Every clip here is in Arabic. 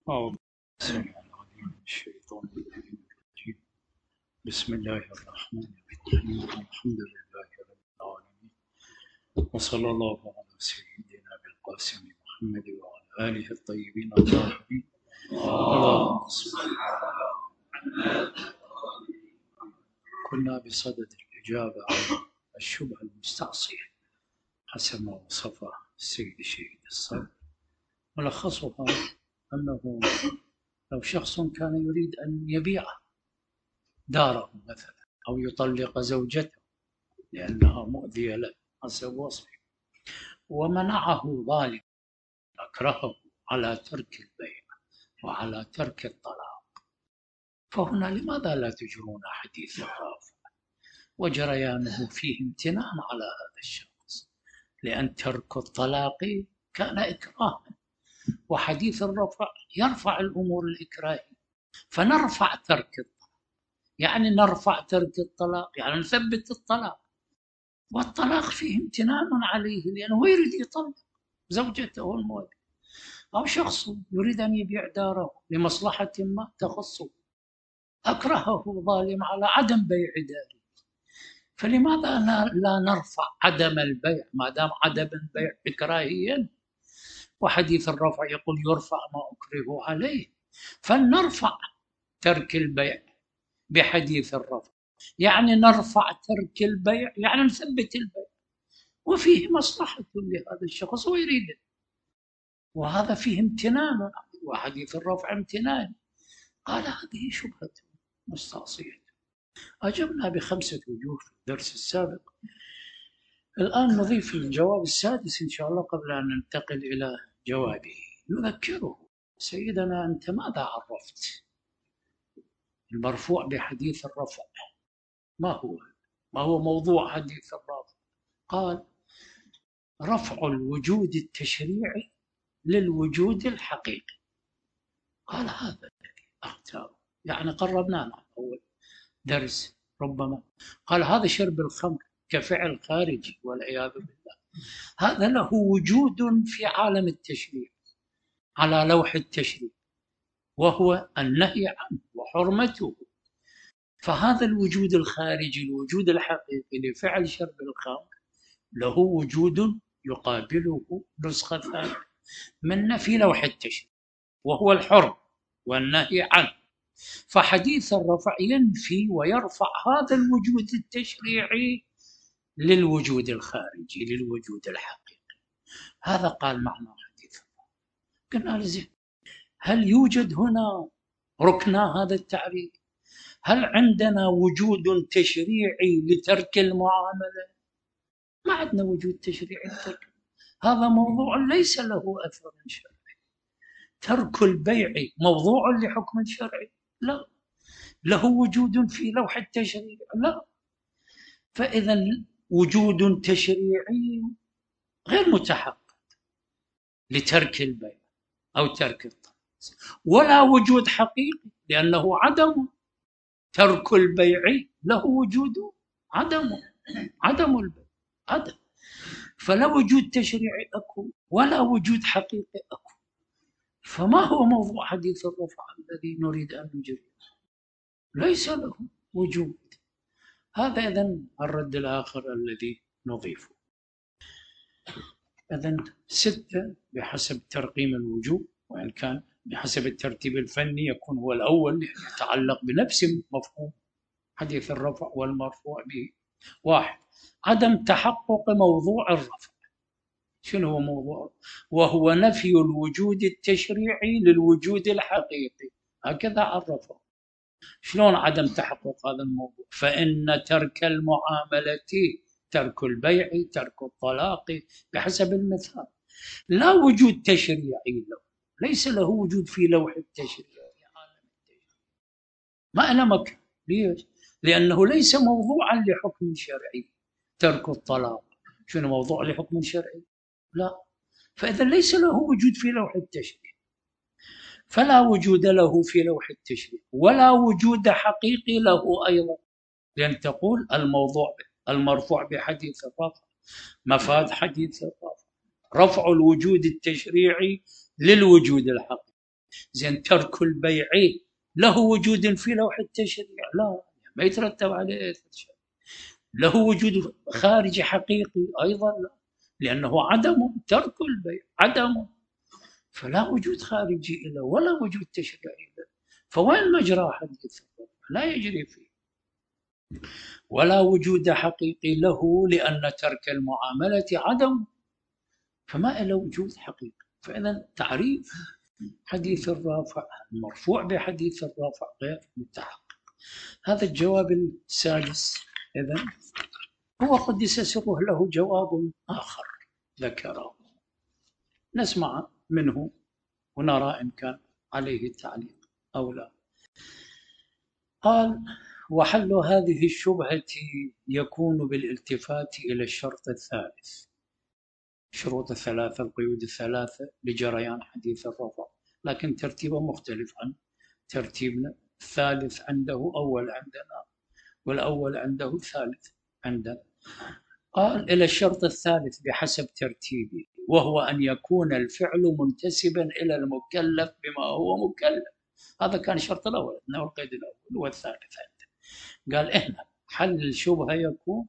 أعوذ بالله العليم من الشيطان الرجيم. بسم الله الرحمن الرحيم. الحمد لله رب العالمين، وصلى الله على سيدنا بالقاسم محمد وعلى آله الطيبين الطاهرين. اللهم صل. كنا بصدد الإجابة على الشبهة المستعصية حسب ما وصفه السيد الشهيد الصدر. ملخصها أنه لو شخص كان يريد أن يبيع داره مثلا أو يطلق زوجته لأنها مؤذية له حسب وصفه، ومنعه ظالم أكرهه على ترك البيع وعلى ترك الطلاق، فهنا لماذا لا تجرون حديث الرافع وجريانه فيه امتنان على هذا الشخص، لأن ترك الطلاق كان إكراها، وحديث الرفع يرفع الأمور الإكراهية، فنرفع ترك الطلاق، يعني نرفع ترك الطلاق يعني نثبت الطلاق، والطلاق فيه امتنان عليه لأنه يريد يطلق زوجته المؤذية، أو شخص يريد أن يبيع داره لمصلحة ما تخصه، أكرهه ظالم على عدم بيع داره، فلماذا لا نرفع عدم البيع ما دام عدم البيع إكراهيا، وحديث الرفع يقول يرفع ما أكره عليه، فلنرفع ترك البيع بحديث الرفع، يعني نرفع ترك البيع يعني نثبت البيع، وفيه مصلحة لهذا الشخص ويريده، وهذا فيه امتنان، وحديث الرفع امتنان. قال هذه شبهة مستعصية. أجبنا ب5 وجوه في الدرس السابق، الآن نضيف الجواب السادس إن شاء الله قبل أن ننتقل إلى جوابه. نذكره سيدنا أنت ماذا عرفت المرفوع بحديث الرفع؟ ما هو موضوع حديث الرفع؟ قال رفع الوجود التشريعي للوجود الحقيقي. قال هذا الذي أختاره، يعني قربنا مع أول درس ربما. قال هذا شرب الخمر كفعل خارجي والعياذ بالله، هذا له وجود في عالم التشريع على لوح التشريع، وهو النهي عنه وحرمته، فهذا الوجود الخارجي الوجود الحقيقي لفعل شرب الخمر له وجود يقابله نسخة ثانية منه في لوح التشريع، وهو الحرم والنهي عنه، فحديث الرفع ينفي ويرفع هذا الوجود التشريعي للوجود الخارجي للوجود الحقيقي. هذا قال معنى حديث الرفع. قلنا لزين، هل يوجد هنا ركنا هذا التعريف؟ هل عندنا وجود تشريعي لترك المعاملة؟ ما عندنا وجود تشريعي لترك، هذا موضوع ليس له أثر شرعي. ترك البيع موضوع لحكم شرعي؟ لا. له وجود في لوح التشريع؟ لا. فإذا وجود تشريعي غير متحقق لترك البيع أو ترك الطلاق، ولا وجود حقيقي لأنه عدم. ترك البيع له وجود عدم البيع عدم، فلا وجود تشريعي أكو ولا وجود حقيقي أكو، فما هو موضوع حديث الرفع الذي نريد أن نجريه؟ ليس له وجود. هذا إذن الرد الآخر الذي نضيفه. إذن 6 بحسب ترقيم الوجوب، وإن كان بحسب الترتيب الفني يكون هو الأول يتعلق بنفس مفهوم حديث الرفع والمرفوع به. 1 عدم تحقق موضوع الرفع. شنو هو موضوع؟ وهو نفي الوجود التشريعي للوجود الحقيقي، هكذا عرفه. شلون عدم تحقق هذا الموضوع؟ فإن ترك المعاملة ترك البيع ترك الطلاق بحسب المثال لا وجود تشريعي له، ليس له وجود في لوح التشريع ما أنا مكان. ليش؟ لأنه ليس موضوعا لحكم شرعي. ترك الطلاق شنو موضوع لحكم شرعي؟ لا. فإذا ليس له وجود في لوح التشريع، فلا وجود له في لوح التشريع ولا وجود حقيقي له أيضا، لأن تقول الموضوع المرفوع بحديث الرفع مفاد حديث الرفع رفع الوجود التشريعي للوجود الحقيقي، زين ترك البيع له وجود في لوح التشريع؟ لا، ما يترتب عليه شيء. له وجود خارجي حقيقي أيضا؟ لا، لأنه عدم، ترك البيع عدم، فلا وجود خارجي له ولا وجود تشريعي له. فوين مجرى حديث الرفع؟ لا يجري فيه. ولا وجود حقيقي له لأن ترك المعاملة عدم، فما له وجود حقيقي. فإذا تعريف حديث الرافع المرفوع بحديث الرافع غير متحقق. هذا الجواب السادس. إذن هو قدس سره له جواب آخر ذكره، نسمع منه ونرى إن كان عليه تعليق أو لا. قال: وحل هذه الشبهة يكون بالالتفات إلى الشرط الثالث. شروط الثلاثة، القيود الثلاثة لجريان حديث الرفع، لكن ترتيبه مختلف عن ترتيبنا. الثالث عنده أول عندنا، والأول عنده ثالث عندنا. قال: إلى الشرط الثالث بحسب ترتيبه، وهو أن يكون الفعل منتسبا إلى المكلف بما هو مكلف. هذا كان الشرط الأول، أنه القيد الأول، والثالث عنده. قال: هنا حل الشبهة يكون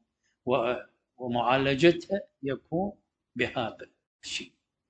ومعالجتها يكون بهذا الشيء.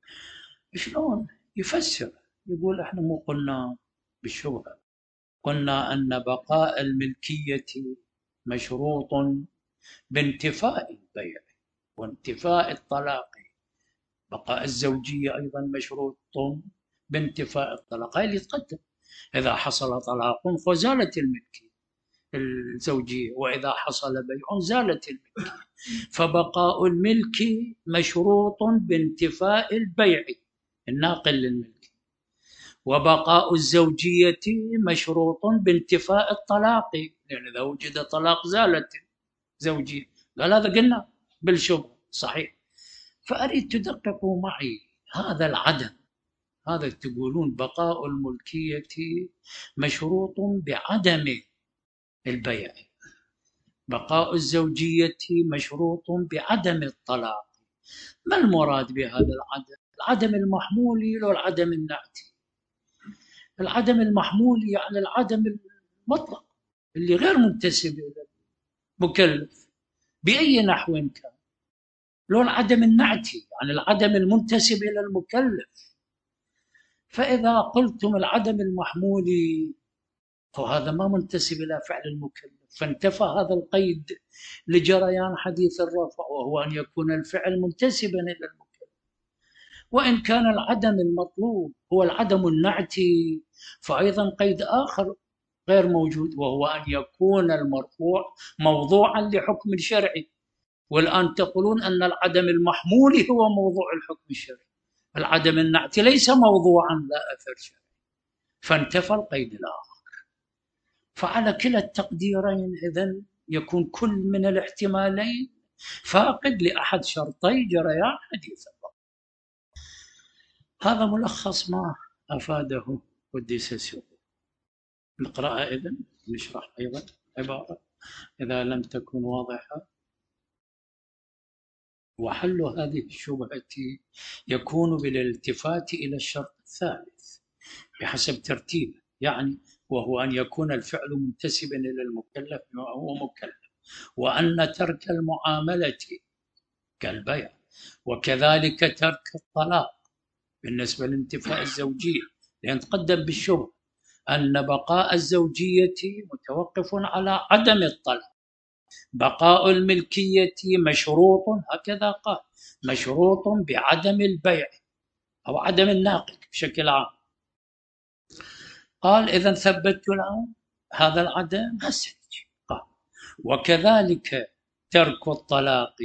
شلون يفسر؟ يقول: احنا مو قلنا بالشبهة، قلنا أن بقاء الملكية مشروط بانتفاء البيع وانتفاء الطلاق. بقاء الزوجية أيضا مشروط بانتفاء الطلاق، هاي اللي تقدم. إذا حصل طلاق فزالت الملكية الزوجية، وإذا حصل بيع زالت الملكية. فبقاء الملك مشروط بانتفاء البيع الناقل للملك، وبقاء الزوجية مشروط بانتفاء الطلاق، لأن إذا وجد طلاق زالت الزوجية. قال: هذا قلنا بالشبهة صحيح. فأريد تدققوا معي هذا العدم. هذا تقولون بقاء الملكية مشروط بعدم البيع، بقاء الزوجية مشروط بعدم الطلاق. ما المراد بهذا العدم؟ العدم المحمولي لو العدم النعتي؟ العدم المحمولي يعني العدم المطلق اللي غير منتسب إلى المكلف بأي نحو كان. لو العدم النعتي يعني العدم المنتسب إلى المكلف. فإذا قلتم العدم المحمولي فهذا ما منتسب إلى فعل المكلف، فانتفى هذا القيد لجريان حديث الرفع، وهو أن يكون الفعل منتسبا إلى المكلف. وإن كان العدم المطلوب هو العدم النعتي، فأيضا قيد آخر غير موجود، وهو أن يكون المرفوع موضوعا لحكم شرعي. والآن تقولون أن العدم المحمولي هو موضوع الحكم الشرعي، العدم النعتي ليس موضوعا لا أثر شرعي، فانتفى القيد الآخر. فعلى كلا التقديرين إذن يكون كل من الاحتمالين فاقد لأحد شرطي جريان حديث الرفع. هذا ملخص ما أفاده قدس سره. القراءة إذن نشرح أيضا عبارة إذا لم تكن واضحة. وحل هذه الشبهة يكون بالالتفات إلى الشرط الثالث بحسب ترتيبه، يعني وهو أن يكون الفعل منتسبا إلى المكلف بما هو مكلف، وأن ترك المعاملة كالبيع، وكذلك ترك الطلاق بالنسبة لانتفاء الزوجية، لأن تقدم بالشبهة أن بقاء الزوجية متوقف على عدم الطلاق. بقاء الملكية مشروط، هكذا قال، مشروط بعدم البيع أو عدم الناقل بشكل عام. قال: إذا ثبتت الآن هذا العدم هسه. قال: وكذلك ترك الطلاق،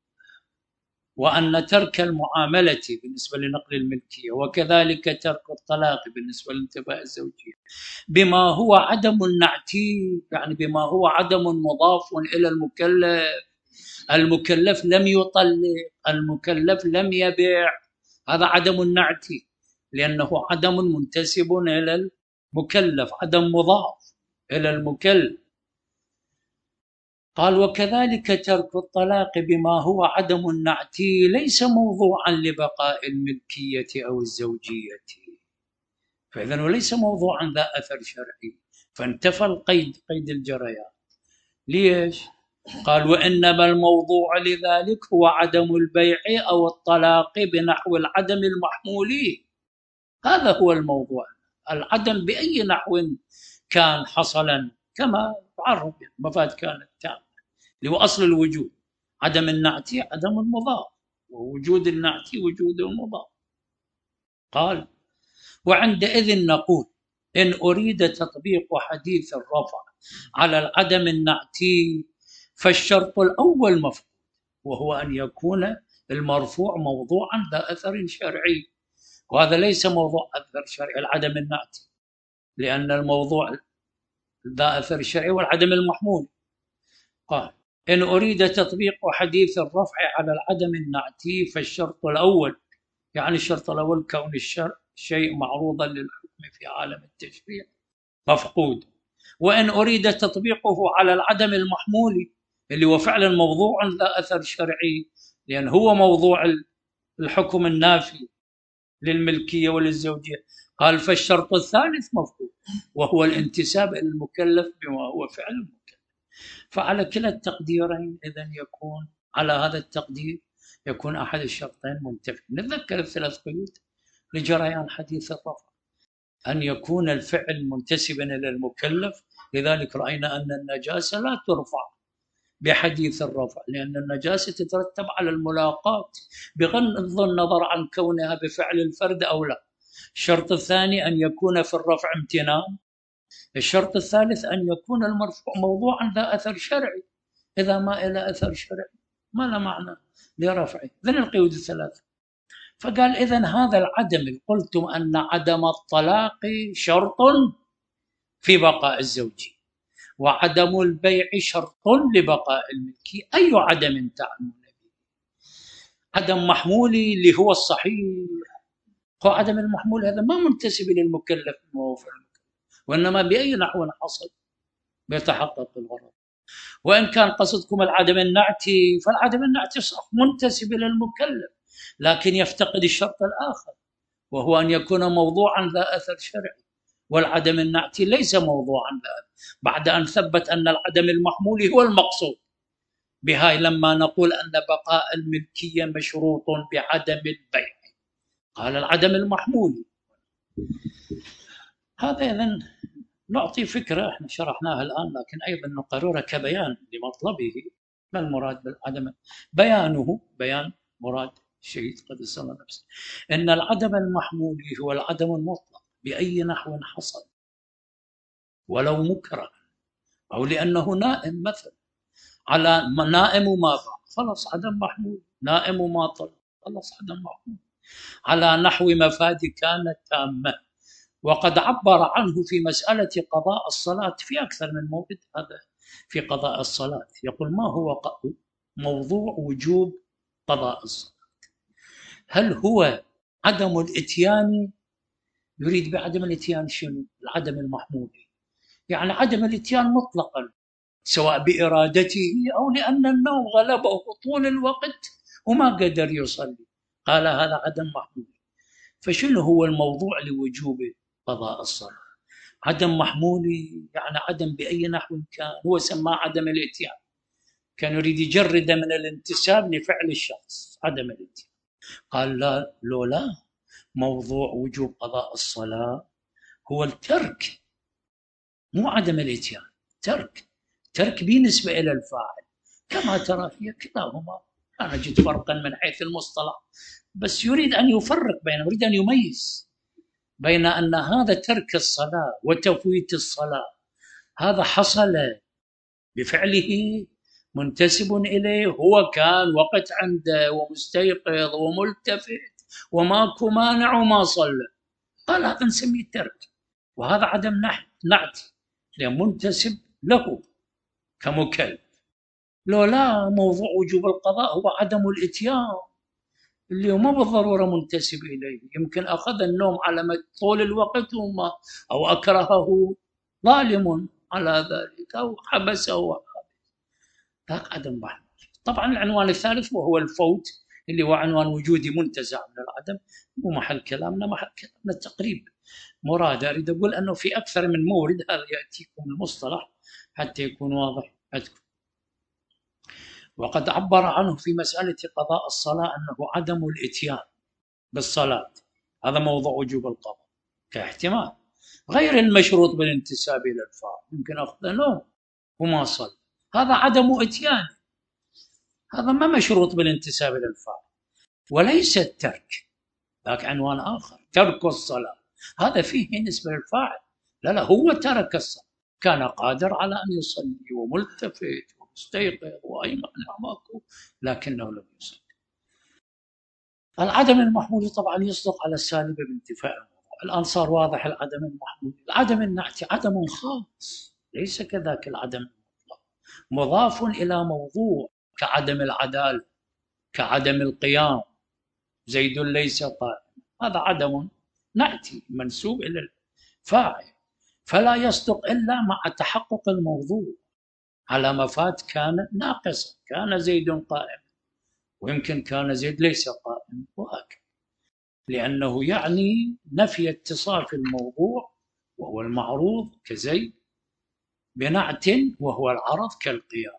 وأن ترك المعاملة بالنسبة لنقل الملكية، وكذلك ترك الطلاق بالنسبة لانتفاء الزوجية بما هو عدم النعتي، يعني بما هو عدم مضاف إلى المكلف. المكلف لم يطلق، المكلف لم يبيع، هذا عدم النعتي لأنه عدم منتسب إلى المكلف، عدم مضاف إلى المكلف. قال: وكذلك ترك الطلاق بما هو عدم النعتي ليس موضوعا لبقاء الملكية أو الزوجية، فإذا وليس موضوعا ذا أثر شرعي، فانتفى القيد، قيد الجريان. ليش؟ قال وإنما الموضوع لذلك هو عدم البيع أو الطلاق بنحو العدم المحمول. هذا هو الموضوع، العدم بأي نحو كان حصلا، كما تعرف مفاد كانت تامة، اللي هو أصل الوجود. عدم النعتي عدم المضاف، ووجود النعتي وجود المضاف. قال وعندئذ نقول إن أريد تطبيق حديث الرفع على العدم النعتي فالشرط الأول مفقود، وهو أن يكون المرفوع موضوعا ذا أثر شرعي، وهذا ليس موضوع أثر شرعي العدم النعتي، لأن الموضوع ذا أثر شرعي والعدم المحمول. قال إن أريد تطبيق حديث الرفع على العدم النعتي فالشرط الأول، يعني الشرط الأول كون الشيء معروضا للحكم في عالم التشريع، مفقود. وإن أريد تطبيقه على العدم المحمول اللي هو فعلا موضوع ذا أثر شرعي، لأن هو موضوع الحكم النافي للملكية وللزوجية، قال فالشرط الثالث مفقود، وهو الانتساب إلى المكلف بما هو فعل المكلف. فعلى كلا التقديرين إذن يكون، على هذا التقدير يكون أحد الشرطين منتفي. نتذكر الثلاث قيود لجريان حديث الرفع: أن يكون الفعل منتسبا إلى المكلف، لذلك رأينا أن النجاسة لا ترفع بحديث الرفع، لأن النجاسة تترتب على الملاقاة بغض النظر عن كونها بفعل الفرد أو لا. الشرط الثاني أن يكون في الرفع امتنان. الشرط الثالث أن يكون المرفوع موضوعا ذا أثر شرعي، إذا ما إلى أثر شرعي ما له معنى لرفعه. ذن القيود الثلاثة. فقال إذن هذا العدم، قلتم أن عدم الطلاق شرط في بقاء الزوجية، وعدم البيع شرط لبقاء الملكية، أي عدم تعنون به؟ عدم محمولي اللي هو الصحيح، هو عدم المحمول هذا ما منتسب للمكلف الموفر، وإنما بأي نحو حصل بيتحقق الغرض. وإن كان قصدكم العدم النعتي، فالعدم النعتي صح منتسب إلى المكلف، لكن يفتقد الشرط الآخر، وهو أن يكون موضوعا ذا أثر شرعي، والعدم النعتي ليس موضوعا ذا، بعد أن ثبت أن العدم المحمول هو المقصود. بهاي لما نقول أن بقاء الملكية مشروط بعدم البيع، قال العدم المحمول. هذا إذن نعطي فكرة احنا شرحناها الآن، لكن أيضا نقررها كبيان لمطلبه. ما المراد بالعدم؟ بيانه بيان مراد الشهيد قدس الله نفسه، إن العدم المحمول هو العدم المطلق بأي نحو حصل، ولو مكره، أو لأنه نائم مثلا، على نائم وما باع خلاص عدم محمول، نائم وما طلع خلاص عدم محمول، على نحو مفاد كانت تامة. وقد عبر عنه في مسألة قضاء الصلاة في أكثر من موضع. هذا في قضاء الصلاة يقول ما هو موضوع وجوب قضاء الصلاة؟ هل هو عدم الإتيان؟ يريد بعدم الإتيان شنو؟ العدم المحمول، يعني عدم الإتيان مطلقا، سواء بإرادته أو لأن النوم غلبه طول الوقت وما قدر يصلي، قال هذا عدم محمول. فشنو هو الموضوع لوجوب قضاء الصلاة؟ عدم محمولي، يعني عدم بأي نحو كان، هو سماه عدم الإتيان، كان يريد يجرد من الانتساب لفعل الشخص عدم الإتيان. قال لا، لولا موضوع وجوب قضاء الصلاة هو الترك، مو عدم الإتيان، ترك بالنسبة إلى الفاعل، كما ترى في كلاهما لا نجد فرقا من حيث المصطلح، بس يريد أن يفرق يريد أن يميز بين أن هذا ترك الصلاة وتفويت الصلاة هذا حصل بفعله منتسب إليه، هو كان وقت عنده ومستيقظ وملتفت وماكو مانع وما صلى، قال هذا نسميه ترك، وهذا عدم نعت لأن منتسب له كمكلف. لو لا موضوع وجوب القضاء هو عدم الإتيان اللي هو ما بالضرورة منتسب إليه، يمكن أخذ النوم على طول الوقت وما، أو أكرهه ظالم على ذلك أو حبسه، ذاك عدم محمول. طبعا العنوان الثالث وهو الفوت اللي هو عنوان وجودي منتزع من العدم، مو محل كلامنا، محل كلامنا التقريب مراد. أريد أقول أنه في أكثر من مورد، هذا يأتيكم المصطلح حتى يكون واضح عندكم. وقد عبر عنه في مسألة قضاء الصلاة أنه عدم الإتيان بالصلاة، هذا موضوع وجوب القضاء كاحتمال، غير المشروط بالانتساب إلى الفاعل. يمكن أخذ نوم وما صلى، هذا عدم إتيان، هذا ما مشروط بالانتساب إلى الفاعل. وليس الترك، ذاك عنوان آخر، ترك الصلاة هذا فيه نسبة للفاعل. لا هو ترك الصلاة، كان قادر على أن يصلي وملتفت ومستيقظ وأيمن أعماقه لكنه لم يصلي. العدم المحمول طبعا يصدق على السالب بانتفاء الموضوع. الآن صار واضح العدم المحمول. العدم النعتي عدم خاص، ليس كذاك العدم المطلق، مضاف إلى موضوع، كعدم العدالة، كعدم القيام، زيد ليس قائم، هذا عدم نعتي منسوب إلى الفاعل، فلا يصدق إلا مع تحقق الموضوع على مفات كان ناقصا، كان زيد قائم ويمكن كان زيد ليس قائم، وهكذا، لأنه يعني نفي اتصاف الموضوع وهو المعروض كزيد بنعت وهو العرض كالقيام.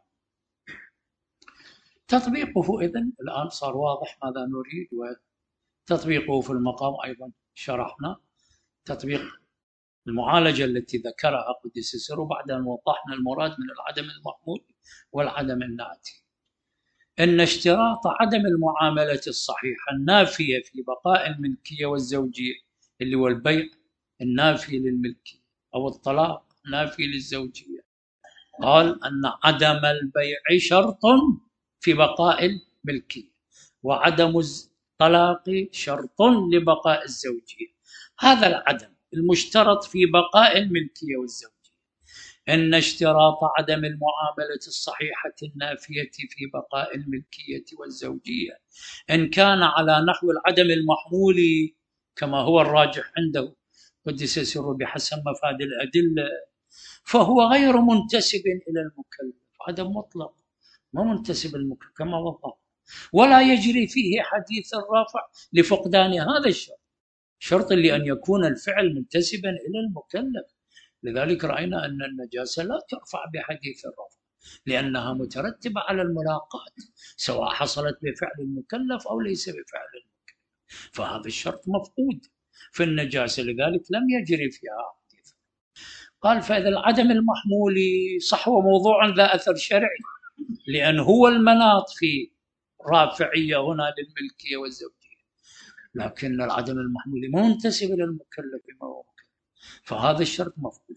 تطبيقه إذن الآن صار واضح ماذا نريد، وتطبيقه في المقام أيضا شرحنا تطبيق المعالجة التي ذكرها قدس سره بعد أن وضحنا المراد من العدم المحمول والعدم النعتي. إن اشتراط عدم المعاملة الصحيحة النافية في بقاء الملكية والزوجية، اللي هو البيع النافي للملكية أو الطلاق نافي للزوجية، قال أن عدم البيع شرط في بقاء الملكية، وعدم الطلاق شرط لبقاء الزوجية. هذا العدم المشترط في بقاء الملكية والزوجية. إن اشتراط عدم المعاملة الصحيحة النافية في بقاء الملكية والزوجية إن كان على نحو العدم المحمول كما هو الراجح عنده قدس سره بحسب مفاد الأدلة، فهو غير منتسب إلى المكلف، عدم مطلق ما منتسب المكلف كما وضح، ولا يجري فيه حديث الرافع لفقدان هذا الشرط، شرط لأن يكون الفعل منتسبا إلى المكلف. لذلك رأينا أن النجاسة لا ترفع بحديث الرفع لأنها مترتبة على الملاقاة، سواء حصلت بفعل المكلف أو ليس بفعل المكلف، فهذا الشرط مفقود في النجاسة، لذلك لم يجري فيها حديث. قال فإذا العدم المحمول صح هو موضوع ذا أثر شرعي، لأن هو المناط في رافعية هنا للملكية والزوجية، لكن العدم المحمول منتسب إلى المكلف ما هو مكلف، فهذا الشرط مفقود.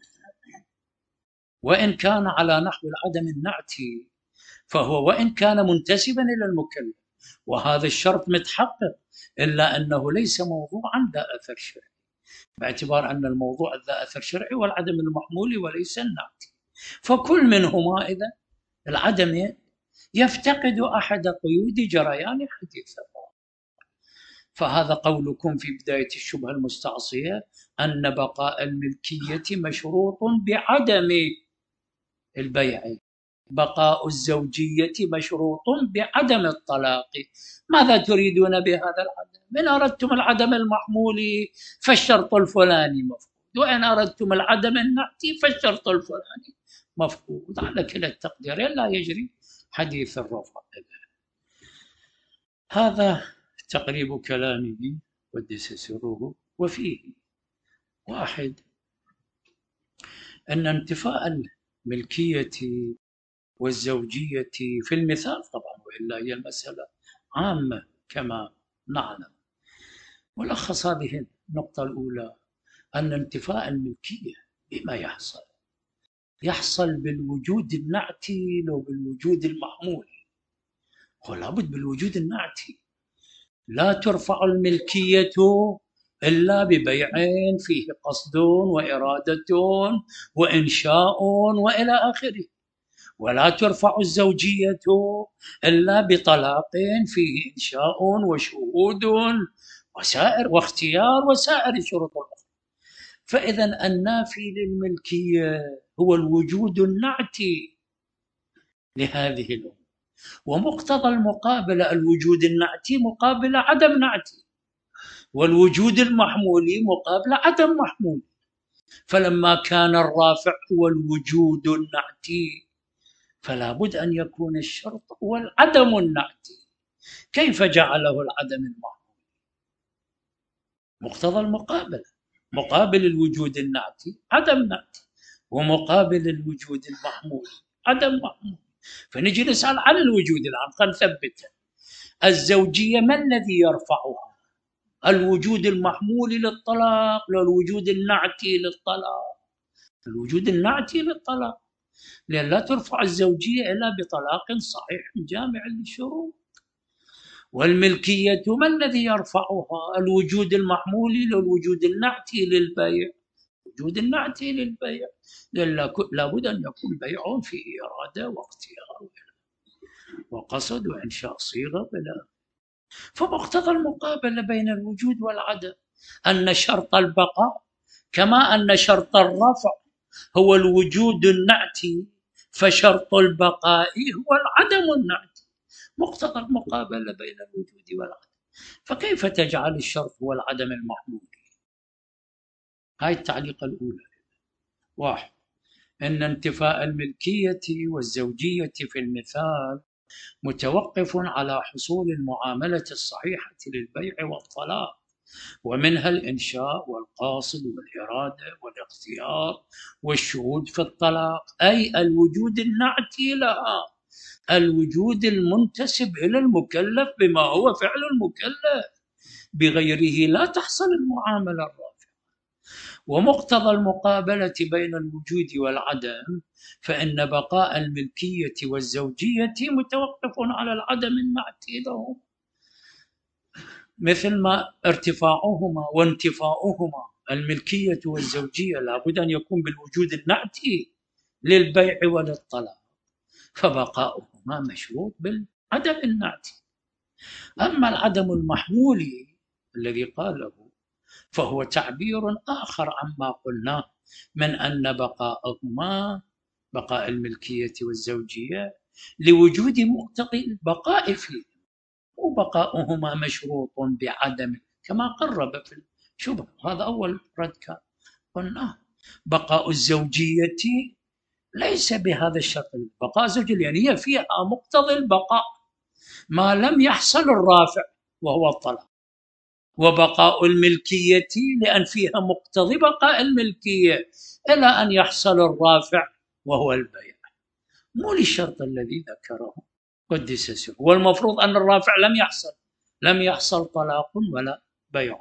وإن كان على نحو العدم النعتي فهو وإن كان منتسبا إلى المكلف وهذا الشرط متحقق، إلا أنه ليس موضوعا ذا أثر شرعي، باعتبار أن الموضوع ذا أثر شرعي والعدم المحمول وليس النعتي، فكل منهما إذا العدم يفتقد أحد قيود جريان حديث الله. فهذا قولكم في بداية الشبهة المستعصية أن بقاء الملكية مشروط بعدم البيع، بقاء الزوجية مشروط بعدم الطلاق. ماذا تريدون بهذا العدم؟ إن أردتم العدم المحمول فالشرط الفلاني مفقود، وإن أردتم العدم النعتي فالشرط الفلاني مفقود، على كلا التقديرين لا يجري حديث الرفع. هذا تقريب كلامه قدس سره. وفيه واحد، أن انتفاء الملكية والزوجية في المثال طبعا، وإلا هي المسألة عامة كما نعلم، ولخص هذه النقطة الأولى أن انتفاء الملكية بما يحصل بالوجود النعتي لو بالوجود المحمول، ولا بد بالوجود النعتي. لا ترفع الملكية إلا ببيعين فيه قصد وإرادة وإنشاء وإلى آخره، ولا ترفع الزوجية إلا بطلاق فيه إنشاء وشهود وسائر واختيار وسائر الشروط الأخرى. فإذا النافي للملكية هو الوجود النعتي لهذه الأمور، ومقتضى المقابلة الوجود النعتي مقابل عدم نعتي، والوجود المحمولي مقابل عدم محمول. فلما كان الرافع هو الوجود النعتي فلا بد أن يكون الشرط هو العدم النعتي. كيف جعله العدم المحمول؟ مقتضى المقابلة، مقابل الوجود النعتي عدم نعتي، ومقابل الوجود المحمول عدم محمول. فنجي نسأل عن الوجود الآن، خلينا نثبته. الزوجية ما الذي يرفعها؟ الوجود المحمول للطلاق ولا الوجود النعتي للطلاق؟ الوجود النعتي للطلاق، لأن لا ترفع الزوجية إلا بطلاق صحيح جامع للشروط. والملكية ما الذي يرفعها؟ الوجود المحمول للوجود النعتي للبيع، وجود النعتي للبيع، لأن لابد أن يكون بيع فيه إرادة واختيار وقصد وإنشاء صيغة بلا. فمقتضى المقابلة بين الوجود والعدم أن شرط البقاء كما أن شرط الرفع هو الوجود النعتي، فشرط البقاء هو العدم النعتي. مقتضى المقابلة بين الوجود والعدم. فكيف تجعل الشرط هو العدم المحمول؟ هاي التعليقة الأولى. واحد، أن انتفاء الملكية والزوجية في المثال متوقف على حصول المعاملة الصحيحة للبيع والطلاق، ومنها الإنشاء والقاصد والإرادة والاختيار والشهود في الطلاق، أي الوجود النعتي لها، الوجود المنتسب إلى المكلف بما هو فعل المكلف، بغيره لا تحصل المعاملة الرافعة. ومقتضى المقابلة بين الوجود والعدم فإن بقاء الملكية والزوجية متوقف على العدم النعتي لهم، مثل ما ارتفاعهما وانتفاؤهما الملكية والزوجية لابد أن يكون بالوجود النعتي للبيع وللطلاق، فبقاؤهما مشروط بالعدم النعتي. أما العدم المحمولي الذي قاله فهو تعبير آخر عما قلناه من أن بقاءهما، بقاء الملكية والزوجية، لوجود مقتضي البقاء فيه، وبقاؤهما مشروط بعدم كما قرب في الشبهة. هذا أول رد كان قلنا بقاء الزوجية ليس بهذا الشرط، بقاء الزوجية يعني هي فيها مقتضي البقاء ما لم يحصل الرافع وهو الطلاق، وبقاء الملكية لأن فيها مقتضي بقاء الملكية إلى أن يحصل الرافع وهو البيع، مو للشرط الذي ذكره قدس سره. والمفروض أن الرافع لم يحصل طلاق ولا بيع.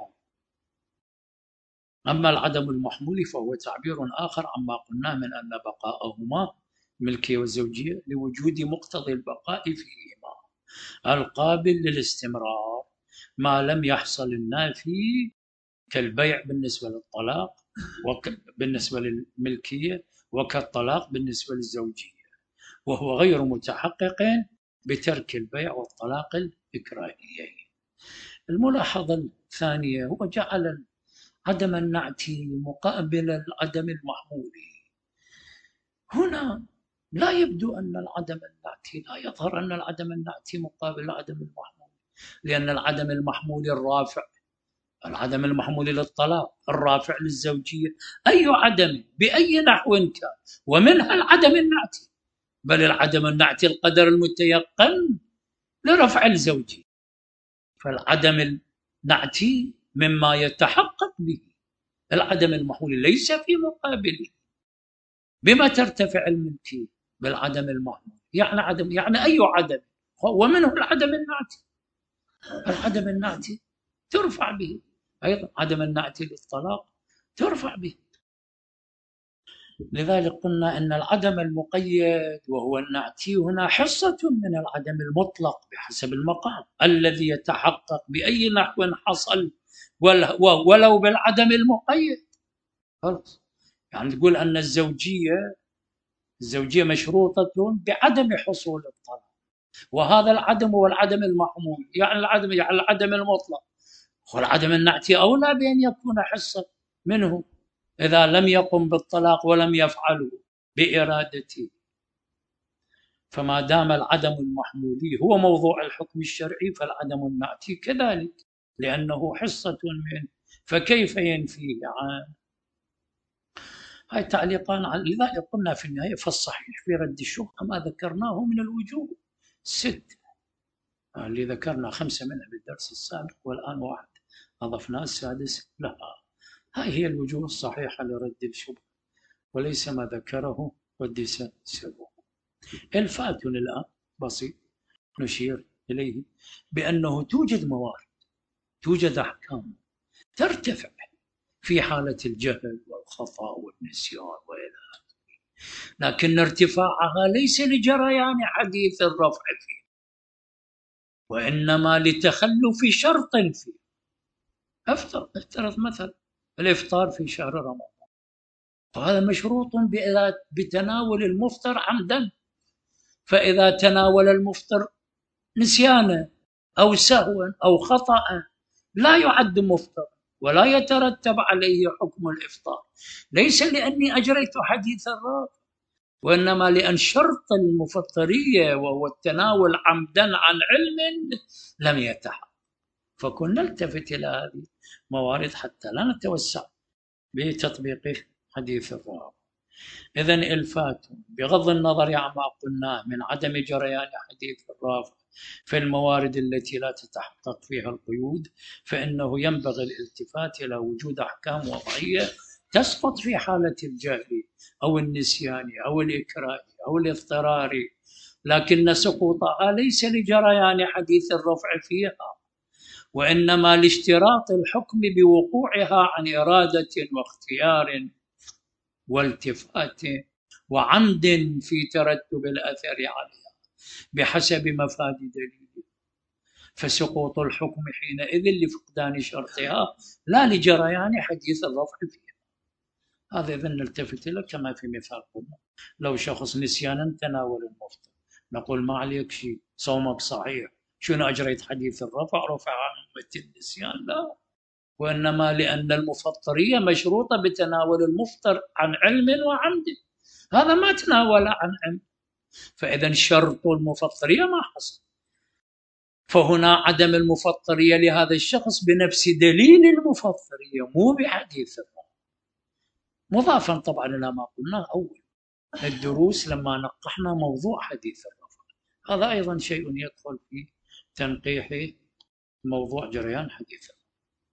أما العدم المحمول فهو تعبير آخر عما قلنا من أن بقاءهما الملكية والزوجية لوجود مقتضي البقاء فيهما القابل للاستمرار ما لم يحصل النافي، كالبيع بالنسبة للطلاق بالنسبة للملكية، وكالطلاق بالنسبة للزوجية، وهو غير متحقق بترك البيع والطلاق الإكراهيين. الملاحظة الثانية هو جعل عدم النعتي مقابل العدم المحمولي. هنا لا يبدو أن العدم النعتي، لا يظهر أن العدم النعتي مقابل العدم المحمول، لأن العدم المحمول الرافع، العدم المحمول للطلاق الرافع للزوجية، أي عدم بأي نحو كان، ومنها العدم النعتي، بل العدم النعتي القدر المتيقن لرفع الزوجية. فالعدم النعتي مما يتحقق به، العدم المحمول ليس في مقابله. بما ترتفع الملكية؟ بالعدم المحمول، يعني عدم، يعني أي عدم، ومنه العدم النعتي. العدم النعتي ترفع به، أيضا عدم النعتي للطلاق ترفع به. لذلك قلنا أن العدم المقيد وهو النعتي هنا حصة من العدم المطلق بحسب المقام الذي يتحقق بأي نحو حصل ولو بالعدم المقيد. خلاص، يعني تقول أن الزوجية مشروطة بعدم حصول الطلاق، وهذا العدم هو العدم المحمول، يعني العدم المطلق، والعدم النعتي أولى بأن يكون حصة منه إذا لم يقم بالطلاق ولم يفعله بإرادته. فما دام العدم المحمولي هو موضوع الحكم الشرعي فالعدم النعتي كذلك. لأنه حصة منه، فكيف ينفيه عنه؟ هاي تعليقان لذلك قلنا في النهاية فالصحيح في رد الشبهة ما ذكرناه من الوجوه 6 اللي ذكرنا 5 منها بالدرس السابق، والآن واحد أضفنا السادس لها. هاي هي الوجوه الصحيحة لرد الشبهة، وليس ما ذكره قدس سره. الفات الآن بسيط نشير إليه بأنه توجد موارد، توجد أحكام ترتفع في حالة الجهل والخطأ والنسيان وإلى آخره، لكن ارتفاعها ليس لجريان حديث الرفع فيه، وإنما لتخلف شرط فيه. افترض مثلا الإفطار في شهر رمضان، وهذا مشروط بتناول المفطر عمدا، فإذا تناول المفطر نسيانا أو سهوا أو خطأ لا يعد مفطر ولا يترتب عليه حكم الإفطار، ليس لأني أجريت حديث الرافع، وإنما لأن شرط المفطرية وهو التناول عمدا عن علم لم يتحقق. فكنا نلتفت إلى هذه الموارد حتى لا نتوسع بتطبيق حديث الرافع. إذن الفات بغض النظر عما قلناه من عدم جريان حديث الرافع في الموارد التي لا تتحقق فيها القيود، فإنه ينبغي الالتفات إلى وجود أحكام وضعية تسقط في حالة الجهل أو النسيان أو الإكراه أو الاضطرار، لكن سقوطها ليس لجريان حديث الرفع فيها، وإنما لاشتراط الحكم بوقوعها عن إرادة واختيار والتفات وعمد في ترتب الأثر عليها بحسب مفاد دليله، فسقوط الحكم حينئذ لفقدان شرطها لا لجريان حديث الرفع فيها. هذا إذا نلتفت له كما في مثال قلنا، لو شخص نسيانا تناول المفطر نقول ما عليك شيء، صومك صحيح، شنو أجريت حديث الرفع رفع عن أمة النسيان؟ لا، وإنما لأن المفطرية مشروطة بتناول المفطر عن علم وعمد، هذا ما تناول عن علم، فإذا شرط المفطرية ما حصل، فهنا عدم المفطرية لهذا الشخص بنفس دليل المفطرية مو بحديث الرفع. مضافا طبعا إلى ما قلناه أول الدروس لما نقحنا موضوع حديث الرفع، هذا أيضا شيء يدخل في تنقيح موضوع جريان حديث الرفع.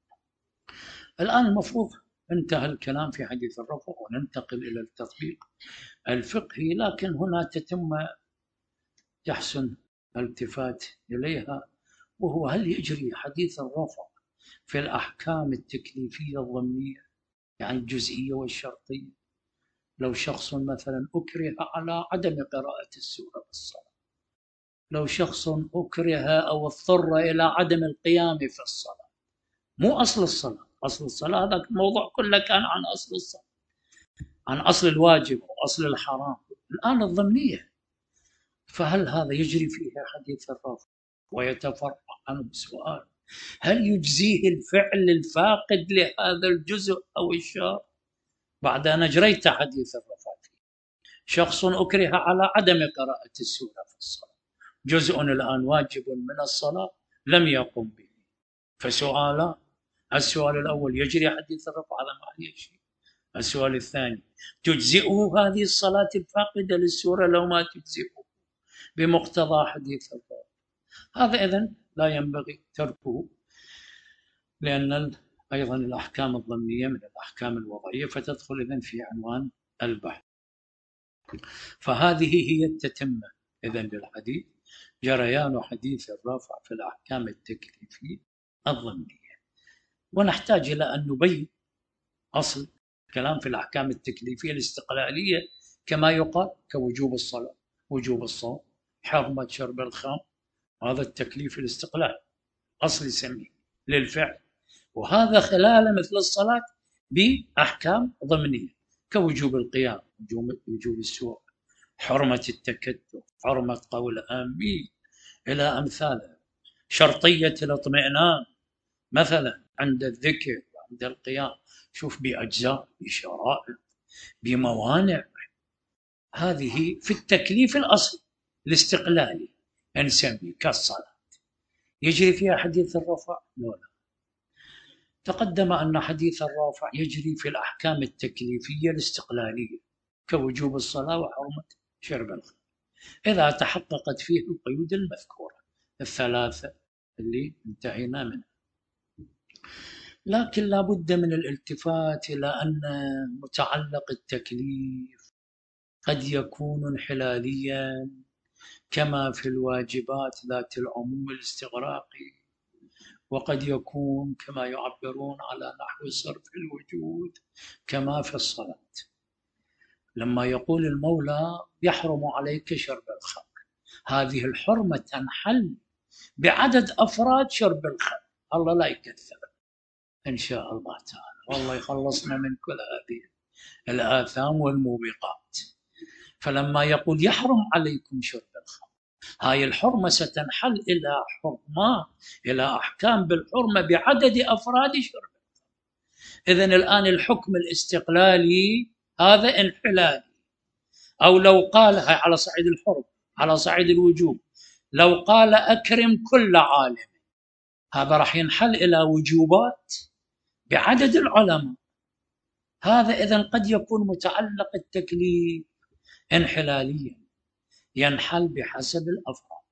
الآن المفروض انتهى الكلام في حديث الرفع وننتقل إلى التطبيق الفقهي، لكن هنا يحسن الالتفات إليها، وهو هل يجري حديث الرفع في الأحكام التكليفية الضمنية، يعني الجزئية والشرطية؟ لو شخص مثلا أكره على عدم قراءة السورة في الصلاة، لو شخص أكره أو اضطر إلى عدم القيام في الصلاة، مو أصل الصلاة، أصل الصلاة هذا الموضوع كله كان عن أصل الصلاة، عن أصل الواجب وأصل الحرام، الآن الضمنية، فهل هذا يجري فيها حديث الرفع؟ ويتفرع عنه سؤال، هل يجزيه الفعل الفاقد لهذا الجزء أو الشرط بعد أن أجريت حديث الرفع فيه؟ شخص أكره على عدم قراءة السورة في الصلاة، جزء الآن واجب من الصلاة لم يقم به، فسؤال السؤال الأول يجري حديث الرفع؟ هذا ما عليه شيء. السؤال الثاني تجزئه هذه الصلاة الفاقدة للسورة لو ما تجزئه بمقتضى حديث الرفع؟ هذا إذن لا ينبغي تركه، لأن أيضا الأحكام الضمنية من الأحكام الوضعية، فتدخل إذن في عنوان البحث. فهذه هي التتمة إذن للحديث، جريان حديث الرفع في الأحكام التكليفية الضمنية. ونحتاج إلى أن نبين أصل كلام في الأحكام التكليفية الاستقلالية، كما يقال كوجوب الصلاة، وجوب الصوم، حرمة شرب الخمر، هذا التكليف الاستقلال أصل يسميه للفعل، وهذا خلال مثل الصلاة بأحكام ضمنية كوجوب القيام، وجوب السواك، حرمة التكتف، حرمة قول آمين إلى أمثاله، شرطية الاطمئنان مثلا عند الذكر وعند القيام، شوف بأجزاء بشرائط بموانع، هذه في التكليف الأصل الاستقلالي نسميه كالصلاة، يجري فيها حديث الرفع؟ لا، تقدم أن حديث الرافع يجري في الأحكام التكليفية الاستقلالية كوجوب الصلاة وحرمة شرب الخمر إذا تحققت فيه القيود المذكورة الثلاثة اللي انتهينا منها. لكن لا بد من الالتفات إلى أن متعلق التكليف قد يكون انحلاليا كما في الواجبات ذات العموم الاستغراقي، وقد يكون كما يعبرون على نحو صرف الوجود كما في الصلاة. لما يقول المولى يحرم عليك شرب الخمر، هذه الحرمة تنحل بعدد أفراد شرب الخمر. الله لا يكثر إن شاء الله تعالى، والله يخلصنا من كل هذه الآثام والموبقات. فلما يقول يحرم عليكم شرب الخمر، هاي الحرمة ستنحل إلى حرمة، إلى أحكام بالحرمة بعدد أفراد شرب. إذن الآن الحكم الاستقلالي هذا انحلالي. أو لو قال على صعيد الحرم، على صعيد الوجوب، لو قال أكرم كل عالم، هذا راح ينحل إلى وجوبات بعدد العلماء. هذا إذن قد يكون متعلق التكليف انحلاليا ينحل بحسب الأفراد.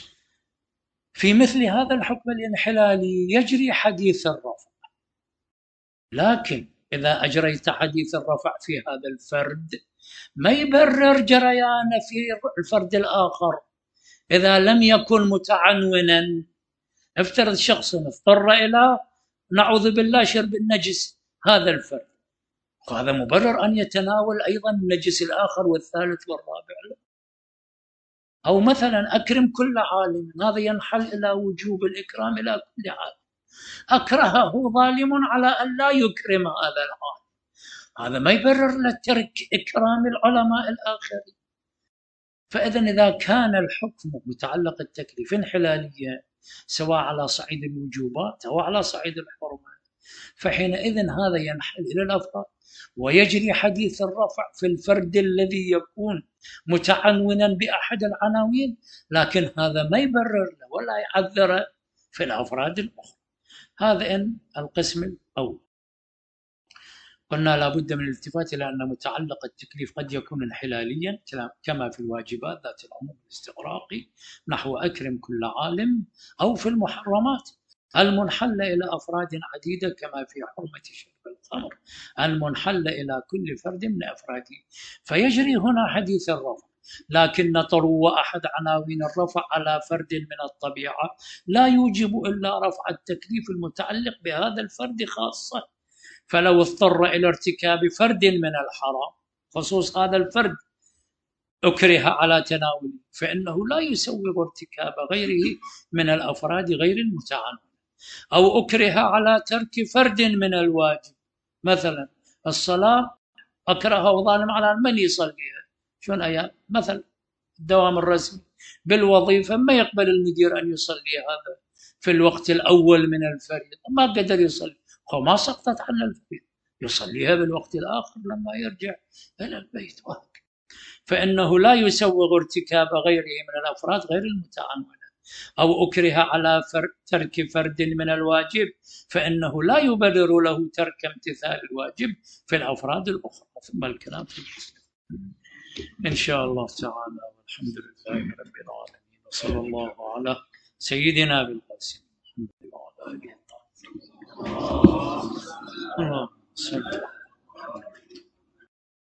في مثل هذا الحكم الانحلالي يجري حديث الرفع، لكن إذا أجريت حديث الرفع في هذا الفرد ما يبرر جريانه في الفرد الآخر إذا لم يكن متعنونا. افترض شخص اضطر إلى نعوذ بالله شرب النجس هذا الفرد، وهذا مبرر أن يتناول أيضا النجس الآخر والثالث والرابع. أو مثلا أكرم كل عالم، هذا ينحل إلى وجوب الإكرام إلى كل عالم. أكرهه ظالم على أن لا يكرم هذا العالم، هذا ما يبرر له ترك إكرام العلماء الآخرين. فإذا إذا كان الحكم متعلق التكليف انحلاليا سواء على صعيد الوجوبات أو على صعيد الحرمات، فحينئذ هذا ينحل إلى الأفراد، ويجري حديث الرفع في الفرد الذي يكون متعنونا بأحد العناوين، لكن هذا ما يبرر له ولا يعذره في الأفراد الأخرى. هذا إن القسم الأول. قلنا لا بد من الالتفات إلى أن متعلق التكليف قد يكون انحلاليا كما في الواجبات ذات العموم الاستغراقي نحو أكرم كل عالم، أو في المحرمات المنحلة إلى أفراد عديدة كما في حرمة شرب الخمر المنحلة إلى كل فرد من أفراده. فيجري هنا حديث الرفع، لكن طرو أحد عناوين الرفع على فرد من الطبيعة لا يوجب إلا رفع التكليف المتعلق بهذا الفرد خاصة. فلو اضطر إلى ارتكاب فرد من الحرام، خصوص هذا الفرد أكره على تناوله، فإنه لا يسوغ ارتكاب غيره من الأفراد غير المتعنون. أو أكره على ترك فرد من الواجب، مثلا الصلاة أكره ظالم على من يصليها، شلون أيام مثلا الدوام الرسمي بالوظيفة ما يقبل المدير أن يصلي هذا في الوقت الأول من الفريضة، ما قدر يصلي، ما سقطت عنه الفريضة، يصليها بالوقت الآخر لما يرجع إلى البيت. فإنه لا يسوغ ارتكاب غيره من الأفراد غير المتعنونة. أو أكره على ترك فرد من الواجب، فإنه لا يبرر له ترك امتثال الواجب في الأفراد الأخرى. ثم الكلام في المسلم إن شاء الله تعالى، والحمد لله رب العالمين، وصلى الله على سيدنا بالقاسم الحمد لله وعلى آله الطاهرين. اللهم صل